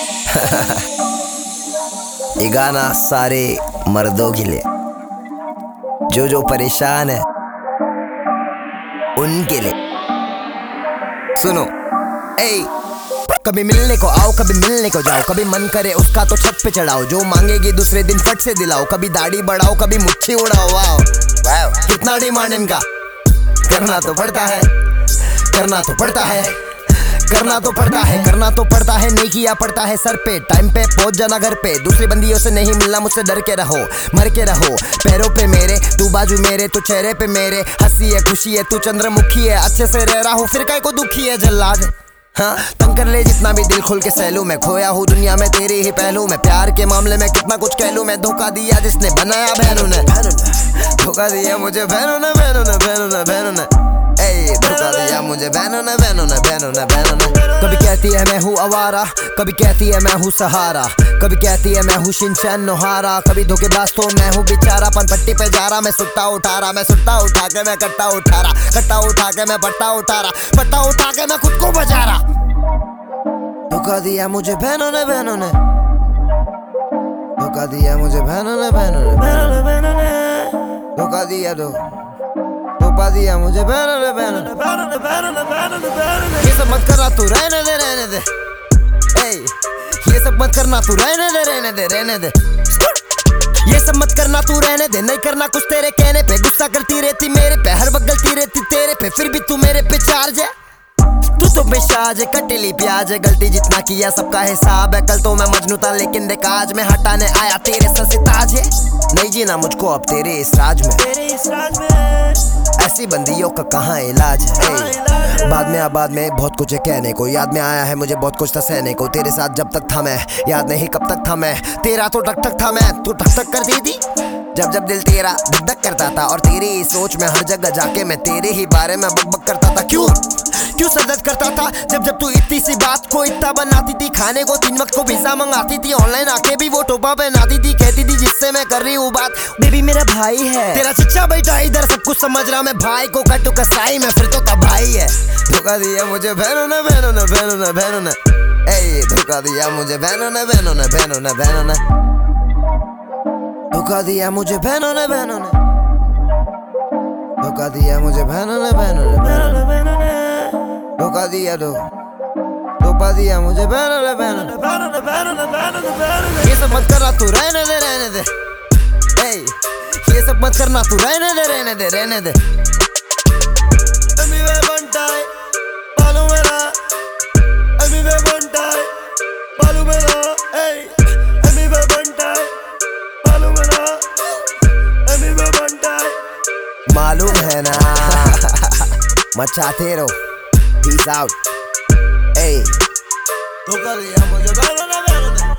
ये गाना सारे मर्दों के लिए, जो परेशान है उनके लिए। सुनो, कभी मिलने को आओ, कभी मिलने को जाओ, कभी मन करे उसका तो छत पे चढ़ाओ, जो मांगेगी दूसरे दिन फट से दिलाओ, कभी दाढ़ी बढ़ाओ, कभी मुट्ठी उड़ाओ। वाओ कितना डिमांड इनका, करना तो पड़ता है, करना तो पड़ता है, करना तो पड़ता है, करना तो पड़ता है, नहीं किया पड़ता है सर पे। टाइम पे पहुंच जाना घर पे, दूसरी बंदियों से नहीं मिलना, मुझसे डर के रहो, मर के रहो। पैरों पे मेरे, तू बाजू मेरे, तू चेहरे पे मेरे, हंसी है खुशी है, तू चंद्रमुखी है, अच्छे से रह रहा हूँ फिर काय को दुखी है जल्लाद। हाँ तंग कर ले जितना भी दिल खोल के सहलू, मैं खोया हूँ दुनिया में तेरे ही पहलू, मैं प्यार के मामले में कितना कुछ कह लूँ, मैं धोखा दिया जिसने बनाया बहनों ने, धोखा दिया मुझे बहनों ने, बहनों ने, बहनों ने, बहनों ने, धोखा दिया मुझे बहनों ने, बहनों ने, बहनों ने, बहनों ने। कभी कहती है मैं हूँ आवारा, कभी कहती है मैं हूँ सहारा, कभी कहती है मैं हूँ शिनचैन नोहारा, कभी धोखेबाज तो मैं हूँ बेचारा, पन पट्टी पे जा रहा मैं सुट्टा उठा रहा, मैं सुट्टा उठा के मैं कट्टा उठा रहा, कट्टा उठा के मैं पट्टा उठा रहा, पट्टा उठा के मैं खुद को बचा रहा। धोखा दिया मुझे बहनों ने, बहनों ने, धोखा दिया मुझे बहनों ने, बहनों ने, बहनों ने, बहनों ने, धोखा दिया धोखा दिया मुझे बहनों ने, बहनों ने, बहनों ने, बहनों ने, बहनों ने, बहनों ने। ये सब मत करना तू रहने दे, रहने दे, ये सब मत करना तू रहने दे, रहने दे, रहने दे, ये सब मत करना तू रहने दे, नहीं करना कुछ तेरे कहने पे, गुस्सा करती रहती मेरे पे, हर वक्त गलती रहती तेरे पे, फिर भी तू मेरे पे चार्ज है, तू तो बेशाज है, कटेली प्याज है, गलती जितना किया सबका हिसाब है, कल तो मैं मजनू था लेकिन देख आज मैं हटाने आया तेरे सर से ताज है, नहीं जीना मुझको अब तेरे इस राज में, तेरे इस राज में, ऐसी बंदियों का कहाँ इलाज है। बाद में आबाद में बहुत कुछ है कहने को, याद में आया है मुझे बहुत कुछ था सहने को, तेरे साथ जब तक था मैं, याद नहीं कब तक था मैं, तेरा तो टक टक था मैं, तू टक टक करती थी जब जब दिल तेरा धक धक करता था, और तेरी सोच में हर जगह जाके मैं तेरे ही बारे में बक बक करता था। क्यों सदद करता था जब तू इतनी सी बात को इतना बनाती थी, खाने को 3 वक्त को पिज्जा मंगाती थी, ऑनलाइन आके भी वो टोपा पहनाती थी, कहती थी जिससे मैं कर रही हूँ बात बेबी मेरा भाई है, तेरा चच्चा बैठा इधर सब कुछ समझ रहा मैं, भाई को कटू कसाई में फिर तो तबाही है। धोखा दिया मुझे बहनों ने, बहनों ने, बहनों ने, बहनों ने, धोखा दिया मुझे बहनों ने, बहनों ने, बहनों ने, बहनों ने, धोखा दिया मुझे बहनों ने, बहनों ने, धोखा दिया मुझे बहनों ने, बहनों ने, बहनों ने, बहनों ने, धोखा दिया धोखा दिया मुझे बहनों ने, बहनों ने, बहनों ने, बहनों ने, बहनों ने, बहनों ने। ये सब मत करना तू रहने दे, रहने दे, ये सब मत करना तू रहने दे, रहने दे, रहने दे। मालूम है ना मचाते रहो, पीस आउट। धोखा दिया मुझे बहनों ने, बहनों ने।